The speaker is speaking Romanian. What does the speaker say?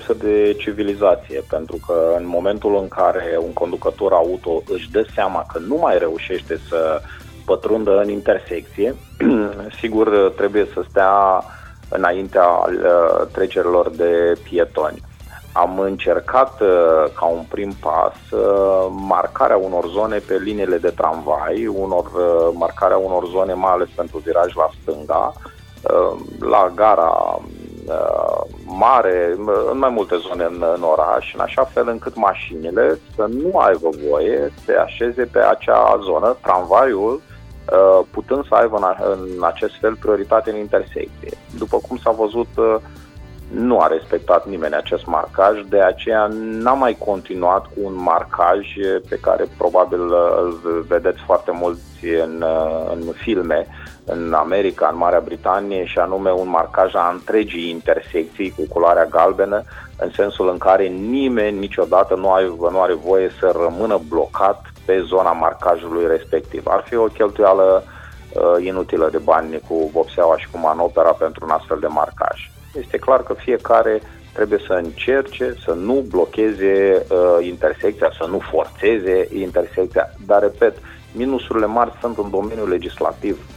lipsă de civilizație, pentru că în momentul în care un conducător auto își dă seama că nu mai reușește să pătrundă în intersecție, sigur trebuie să stea înaintea trecerilor de pietoni. Am încercat ca un prim pas marcarea unor zone pe liniile de tramvai, marcarea unor zone mai ales pentru viraj la stânga, la gara mare, în mai multe zone în oraș, în așa fel încât mașinile să nu aibă voie să se așeze pe acea zonă, tramvaiul putând să aibă în acest fel prioritate în intersecție. După cum s-a văzut, nu a respectat nimeni acest marcaj, de aceea n-a mai continuat cu un marcaj pe care probabil îl vedeți foarte mulți în filme, în America, în Marea Britanie, și anume un marcaj a întregii intersecții cu culoarea galbenă, în sensul în care nimeni niciodată nu are voie să rămână blocat pe zona marcajului respectiv. Ar fi o cheltuială inutilă de bani cu vopseaua și cu manopera pentru un astfel de marcaj. Este clar că fiecare trebuie să încerce să nu blocheze intersecția, să nu forțeze intersecția, dar, repet, minusurile mari sunt în domeniul legislativ.